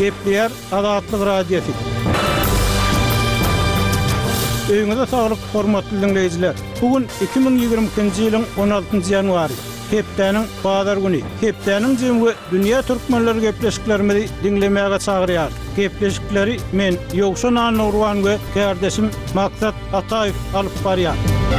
Gepleyer Azatlyk radiosu. Öňüňizde saglyk, hormatly dinleýijiler. Bugün 2022-nji ýylyň 16-njy ýanwary. Hepdeniň bazar güni. Hepdeniň jemgy dünýä türkmenleri gepleşiklerimizi dinlemäge çagyrýar. Gepleşikleri men Ýogşan Nurwan we kardeşim Maksat Ataýew alyp barýar.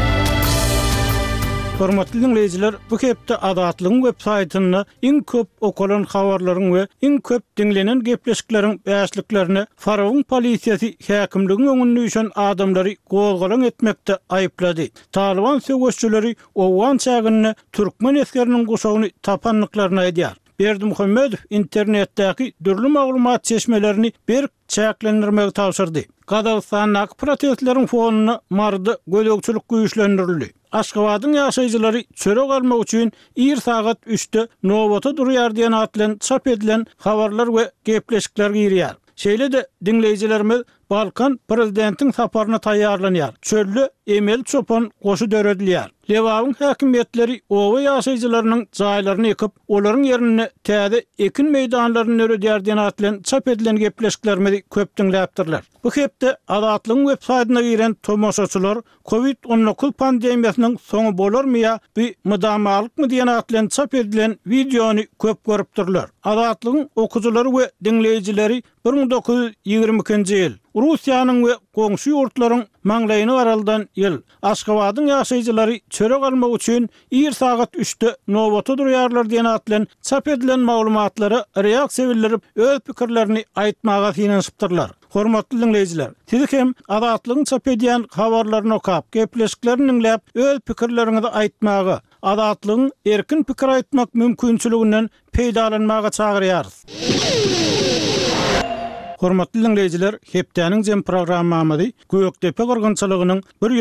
Hormatly dinleýijiler, bu hepde Azatlygyň web saýtyny iň köp okulan habarlaryň we iň köp dinlenen gepleşikleriň bäşliklerini Faraon polisiýasy häkimligiň öňünde düşen adamlary gowgalan etmekde aýyplady. Taliban söwüşçüleri owan çagyny türkmen eskeriniň guşagyny tapanlyklaryna edýär. Berdimuhammedow internetdäki dürli maglumat çeşmelerini bir çäklendirmegi tapşyrdy. Gazagystanyň protestleriň fonuny mardy gödökçülük güýçlendirildi. Aşgabatyň ýaşaýjylary çörek almak üçin 1 saat 3-de nowata durýar diýen atlan çap edilen habarlar we gepleşikler girýär. Şeýle de dinleýijilerimiz Balkan prezidentiň saparyna taýýarlanýar. Çöllü Emel Çopan goşu döredilýär. Lewagyň häkimetleri owa ýaşaýjylarynyň jaýlaryny ýykyp, olaryň ýerine täze ekin meýdanlaryny öredýär diýen atlan çap edilen gepleşiklerimizi köp dinläpdirler. Bu hepde Azatlygyň web saýtyna giren tomoşaçylar COVID-19 pandemiýasynyň soňy bolarmy ýa bir mydamlykmy diýen atlan çap edilen videony köp görüpdirler. Azatlygyň okujylary we dinleýijileri 1922-nji ýyl Russiýanyň we goňşy ýurtlaryň maňlaýyny araldan ýyl Aşgabatyň ýaşaýjylary çörek almak üçin 1 saat 3-de nowata durýarlar diýen atlan çap edilen maglumatlary reaksiýa bildirip öz pikirlerini aýtmaga finansypdyrlar. Hormatly dinleýijiler, siz hem Azatlygyň çap edýän habarlaryny okap, gepleşiklerini dinläp öz pikirleriňizi aýtmagy, Azatlygyň erkin pikir aýtmak mümkinçiliginden peýdalanmaga çagyrýarys. Hormatly dinleýijiler, hepdeniň jem programmamyzy Gökdepe gyrgynçylygynyň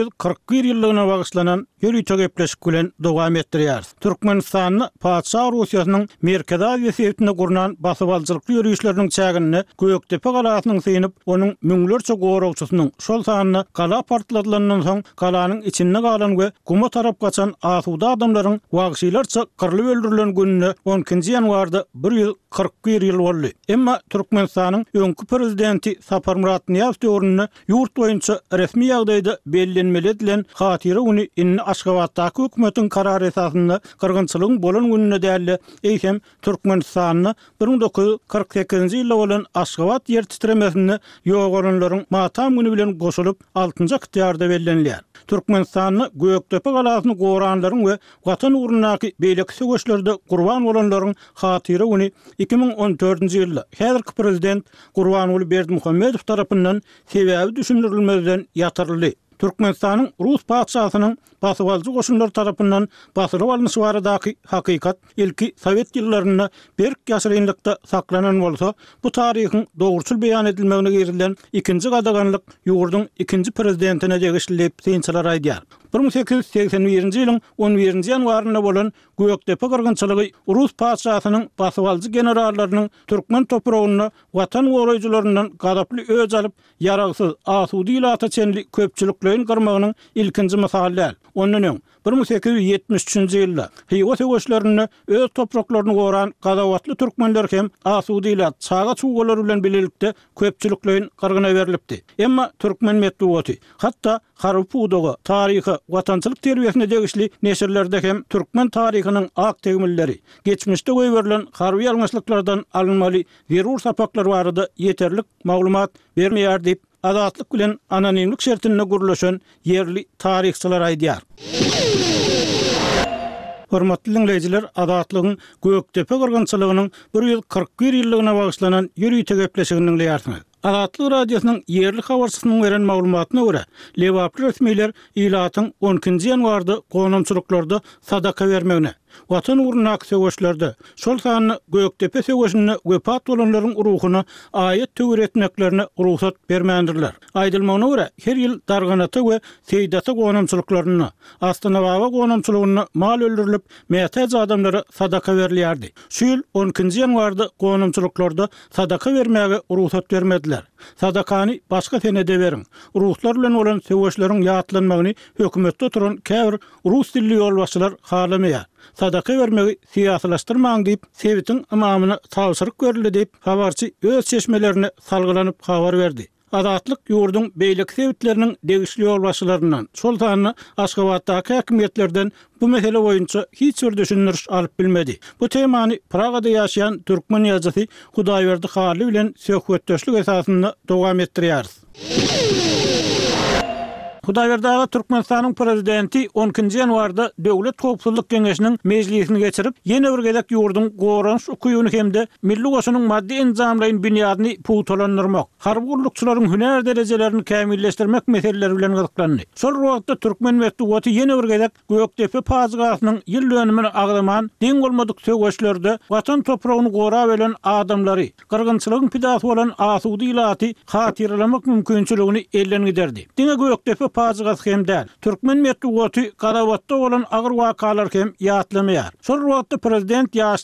141 ýyllygyna bagyşlanan ýörüýte gepleşik bilen dowam etdirýär. Türkmenistanyň Paçsa Russiýasynyň Merkezi Aziýetinde gurulan basyp alçylykly ýörüýüşleriniň çägini Gökdepe galasynyň synyp, onuň müňlerçe gowragçysynyň şol sanyny gala partladylandan soň galanyň içinde galan we guma tarap gaçan asuda adamlaryň wagşylarça kyrlyp öldürilen gününe 12-nji ýanwarda 141 ýyl boldy. Emma Türkmenistanyň öňkü prezidenti Sapar Murat Niýazow döwründe ýurt boýunça resmi ýagdaýda bellenmeli edilen hatyra güni inni Aşgabatdaky hökümetiň karary esasynda gyrgynçylygyň bolan gününe däli eýsem Türkmenistanyň 1948-nji ýylda bolan Aşgabat ýer titremesini ýogalanlaryň matam güni bilen goşulyp 6-njy ýarda bellenilýär. Türkmenistanyň Gökdepe galasyny goranlaryň we watan uğrundaky beýlik söwüşlerde gurban bolanlaryň hatyra güni 2014-nji ýylda häzirki prezident Gurbanuly Berdimuhammedow tarapyndan sebäbi düşündirilmeden ýatyryldy. Türkmenistanyň Rus padşahynyň basyp alçy goşunlar tarapyndan basyryp alynýy baradaky hakykat ilki Sowet ýyllaryna berk ýaşyrynlykda saklanan bolsa, bu taryhyň dogruçul beýan edilmegine gerilen ikinji gadaganlyk ýurdun ikinji prezidentine degişli synçylar aýdýar. 1881-nji ýylyň 11-nji ýanwaryna bolan Gökdepe gyrgynçylygy Rus padşahynyň basyp alçy generallarynyň türkmen topragyna watan goraýjylaryndan gadaply öz alyp ýaragsyz asudy ýylata çenli köpçüliklerin gyrmagynyň ilkinji misaly. Ondan 1873-nji ýylda Hywa söwüşlerini öz topraklaryny goran gadawatly türkmenler hem asudy ýylat çaga çuwgalar bilen bilelikde köpçüliklerin gyrgyna berilipdi. Emma türkmen medeniýeti hatda Harupudoga taryhy watançylyk terbiýesine degişli neşirlerde hem türkmen taryhynyň ak tegmilleri, geçmişde goýberilen harby ýalňyşlyklardan alınmaly zerur sapaklar barada ýeterlik maglumat bermeýär diýip Azatlyk bilen anonimlik şertine gurulşan yerli taryhçylar aýdýar. Hormatly dinleýijiler, Azatlygyň Gökdepe gyrgynçylygynyň 141 ýyllygyna bagyşlanan ýörüýte gepleşigini dinleýärsiniz. Azatlyk radiosynyň yerli habarçysynyň beren maglumatyna görä, lewaply resmiler ýylatyň 12-nji ýanwarda gonamçylyklarda sadaka bermegine, watan uğrundaky söwüşlerde şol sanyny Gökdepe söwüşine wepat bolanlaryň ruhyna aýat töweretmeklerine ruhsat bermändirler. Aýdylmagyna görä, her ýyl darganaty we seýdata gonamçylyklaryna, Astanabaga gonamçylygyna mal öldürilip, mätäz adamlara sadaka berilýärdi. Şu ýyl 12-nji ýanwarda gonamçylyklarda sadaka bermäge ruhsat bermediler. Sadakany başga senede berin. Ruslar bilen olan söwüşleriň ýatlanmagyny hökümetde oturan käbir Rus dilli ýolbaşçylar halamaýar. sadaka vermegi siýasalaşdyrmaň diýip Sewitin imamyna tabşyryk berildi diýip habarçy öz çeşmelerini salgylanyp habar berdi. Adatlyk ýurdun beýlik sewitleriniň degişli ýolbaşçylaryndan Sultanyny Aşgabatdaky häkimetlerden bu mesele boýunça hiç bir düşündiriş alyp bilmedi. Bu temany Pragada ýaşaýan türkmen ýazgysy Hudaýberdi Haly bilen söhbetdeşlik esasynda dowam etdirýär. Hudaýberdi Türkmenistanyň prezidenti 10-njy ýanwarda Döwlet Howpsuzlyk Geňeşiniň mejlisini geçirip, ýene bir gezek ýurdun goranç ukyýuny hemde milli goşunyň maddi enzamlaryň büniýadyny puwtalandyrmak, harby gullukçylaryň hüner derejelerini kämilleşdirmek meseleleri bilen gyzyklandy. Şol wagtda türkmen medeniýeti ýene bir gezek Gökdepe pazygasynyň ýyl dönümini agdaman deň bolmadyk söwgeçlerde watan topragyny gora bilen adamlary, gyrgynçylygyň pidasy bolan asudy ilaty hatyrlamak mümkinçiligini elden giderdi. Deňe Gökdepe pazygasy hem däl. Türkmen medeniýeti garabatda bolan agyr wakalar hem ýatlamaýar. Şol wagtda prezident ýaş